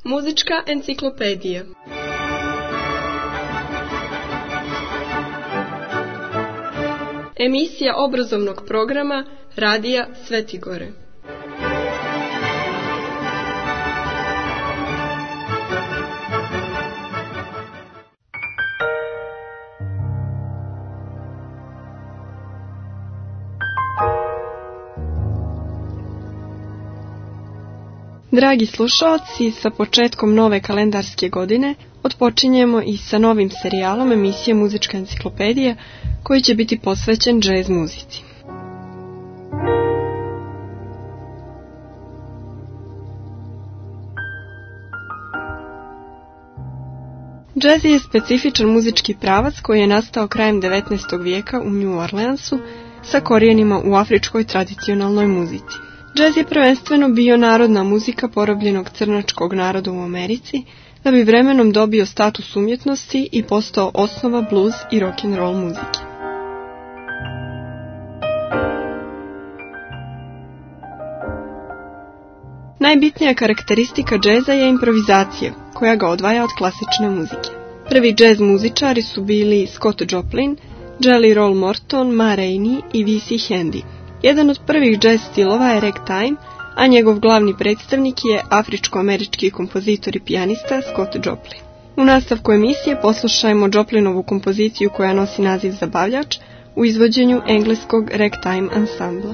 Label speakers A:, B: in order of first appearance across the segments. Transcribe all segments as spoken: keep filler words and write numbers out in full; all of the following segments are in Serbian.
A: Muzička enciklopedija. Emisija obrazovnog programa Radija Svetigore. Dragi slušaoci, sa početkom nove kalendarske godine otpočinjemo i sa novim serijalom emisije Muzička enciklopedija koji će biti posvećen džez muzici. Džez je specifičan muzički pravac koji je nastao krajem devetnaestog vijeka u New Orleansu sa korijenima u afričkoj tradicionalnoj muzici. Džez je prvenstveno bio narodna muzika porobljenog crnačkog naroda u Americi, da bi vremenom dobio status umjetnosti i postao osnova blues i rock and roll muzike. Najbitnija karakteristika džeza je improvizacija, koja ga odvaja od klasične muzike. Prvi džez muzičari su bili Scott Joplin, Jelly Roll Morton, Ma Rainey i V C Handy. Jedan od prvih džez stilova je ragtime, a njegov glavni predstavnik je afričko-američki kompozitor i pijanista Scott Joplin. U nastavku emisije poslušajmo Joplinovu kompoziciju koja nosi naziv Zabavljač u izvođenju engleskog ragtime ansambla.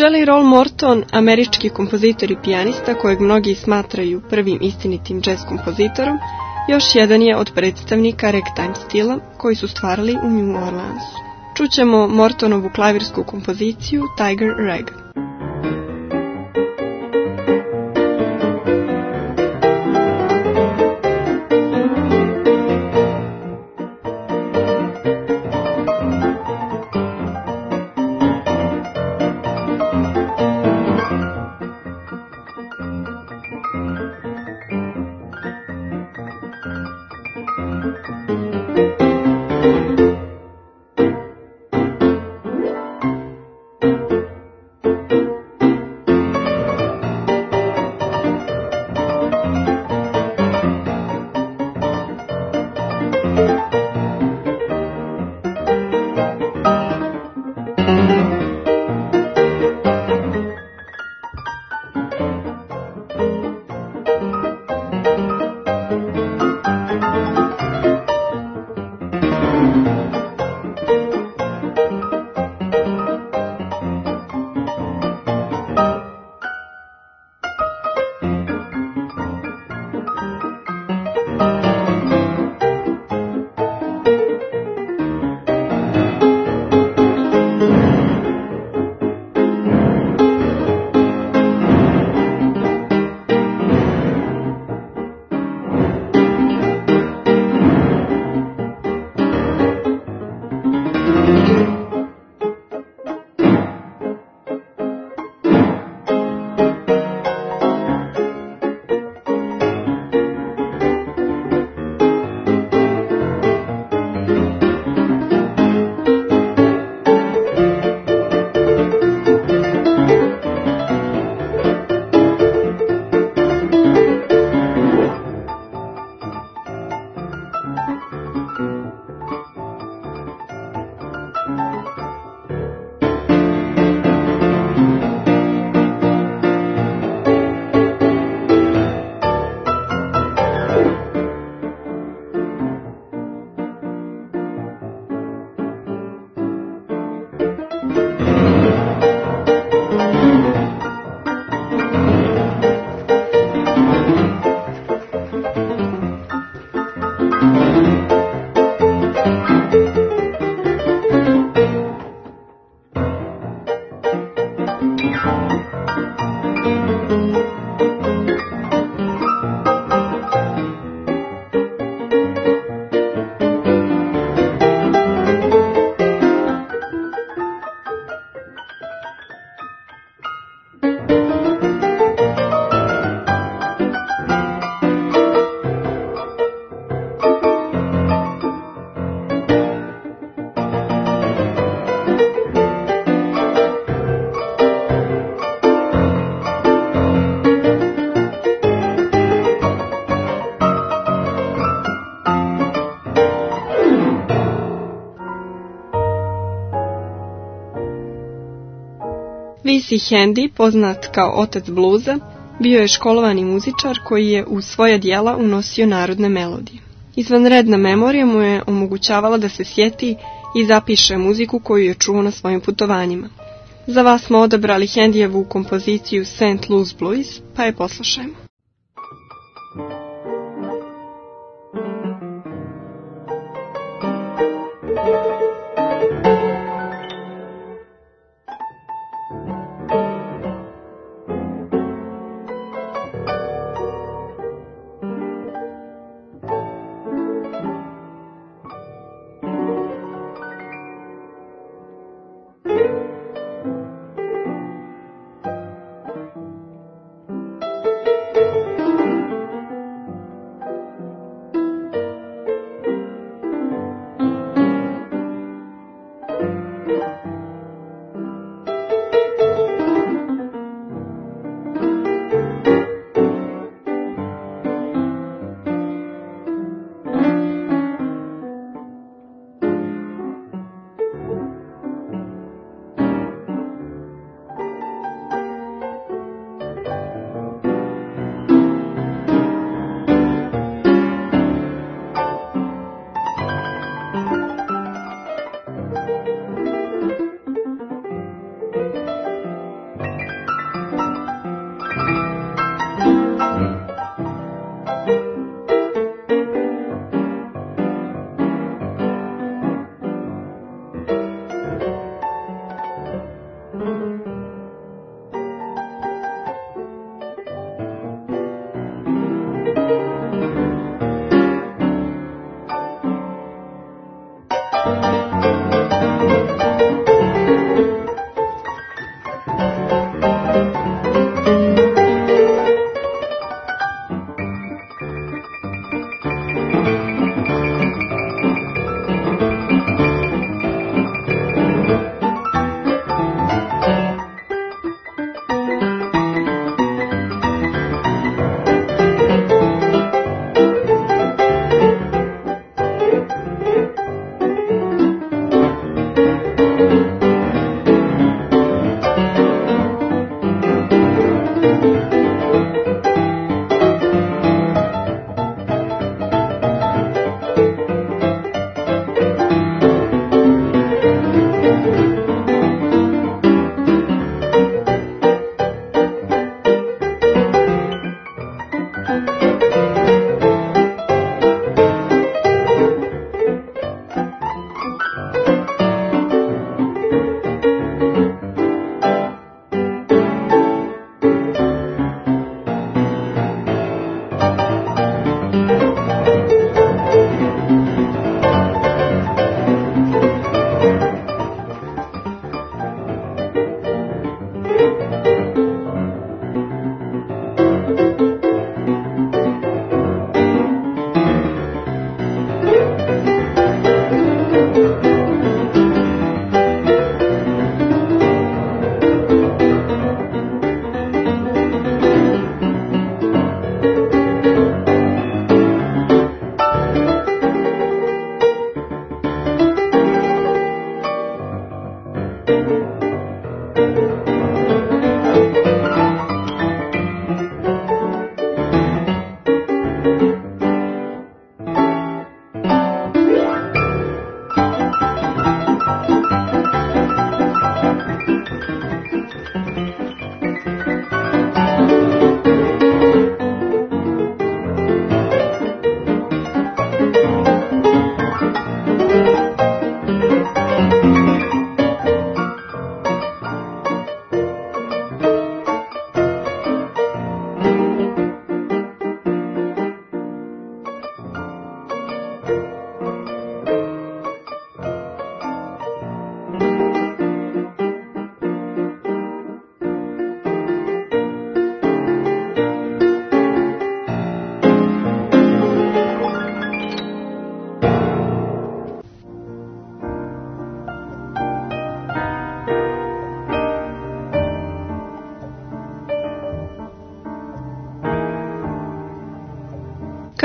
A: Jelly Roll Morton, američki kompozitor i pijanista kojeg mnogi smatraju prvim istinitim jazz kompozitorom, još jedan je od predstavnika ragtime stila koji su stvarali u New Orleansu. Čućemo Mortonovu klavirsku kompoziciju Tiger Rag. V C Handy, poznat kao otac bluza, bio je školovani muzičar koji je u svoja djela unosio narodne melodije. Izvanredna memorija mu je omogućavala da se sjeti i zapiše muziku koju je čuo na svojim putovanjima. Za vas smo odabrali Handyjevu kompoziciju Saint Louis Blues, pa je poslušajmo.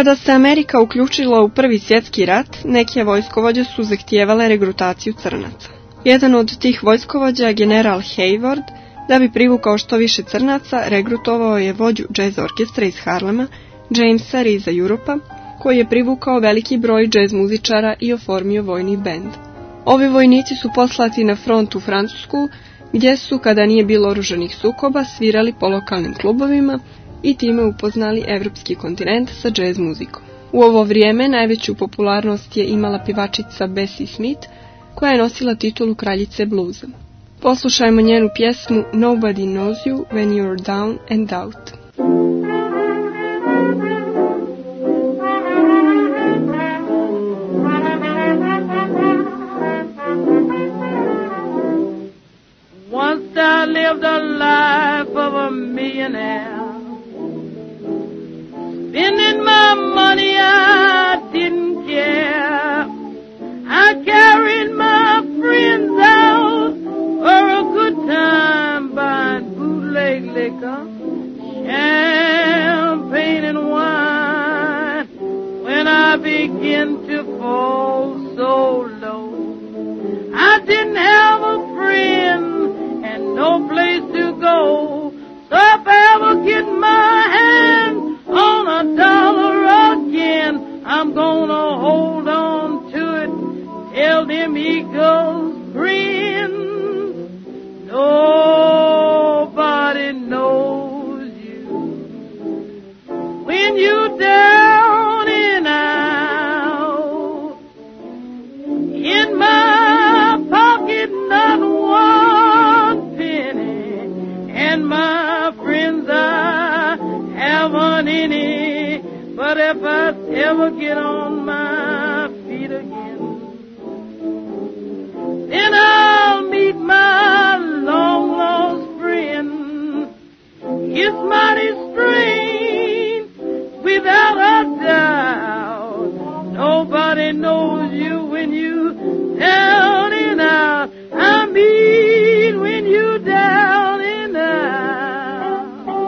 A: Kada se Amerika uključila u Prvi svjetski rat, neke vojskovođe su zahtijevale regrutaciju crnaca. Jedan od tih vojskovođa, general Hayward, da bi privukao što više crnaca, regrutovao je vođu džez orkestra iz Harlema, Jamesa Riza Europa, koji je privukao veliki broj džez muzičara i oformio vojni bend. Ovi vojnici su poslati na front u Francusku, gdje su, kada nije bilo oružanih sukoba, svirali po lokalnim klubovima i time upoznali evropski kontinent sa džez muzikom. U ovo vrijeme najveću popularnost je imala pjevačica Bessie Smith, koja je nosila titulu kraljice bluza. Poslušajmo njenu pjesmu Nobody Knows You When You're Down and Out.
B: Once I lived a life of a millionaire, spending my money I didn't care. I carried my friends out for a good time, buying bootleg liquor, champagne and wine. When I began to fall so low, I didn't have a friend and no place to go. So if I ever get my hand on a dollar again, I'm gonna hold on to it till them eagles grin. Nobody knows you when you're down and out. In my pocket not one penny, and my friends I haven't any. But if I ever get on my feet again, then I'll meet my long-lost friend. It's mighty strange, without a doubt. Nobody knows you when you down and out. I mean when you down and out.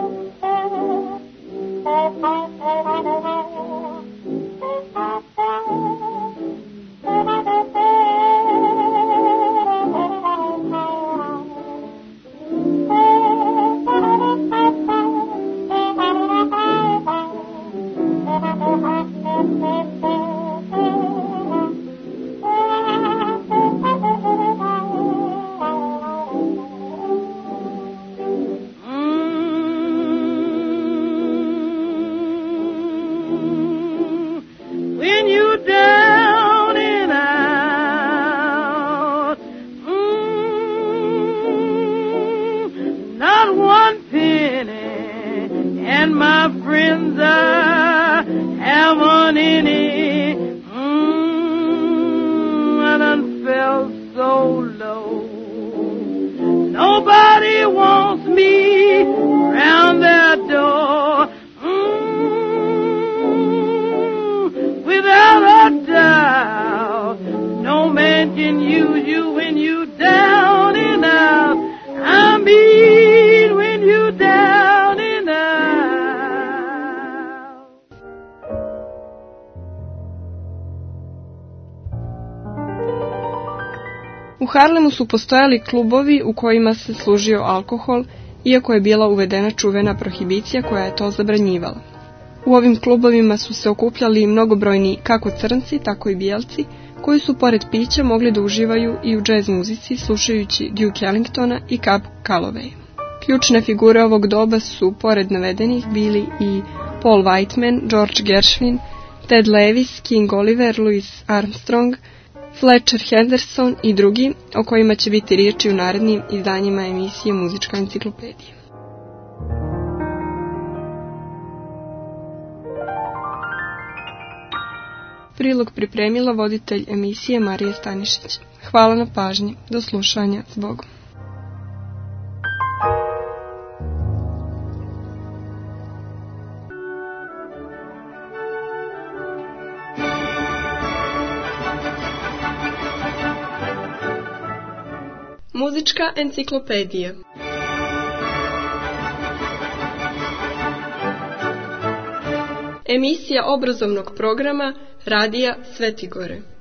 A: U Harlemu su postojali klubovi u kojima se služio alkohol, iako je bila uvedena čuvena prohibicija koja je to zabranjivala. U ovim klubovima su se okupljali mnogobrojni kako crnci, tako i bijelci, koji su pored pića mogli da uživaju i u džez muzici slušajući Duke Ellingtona i Cab Calloway. Ključne figure ovog doba su, pored navedenih, bili i Paul Whiteman, George Gershwin, Ted Lewis, King Oliver, Louis Armstrong, Fletcher Henderson i drugi, o kojima će biti riječi u narednim izdanjima emisije Muzička enciklopedija. Prilog pripremila voditelj emisije Marija Stanišić. Hvala na pažnji. Do slušanja. S Bogom. Muzička enciklopedija. emisija obrazovnog programa Radija Svetigore.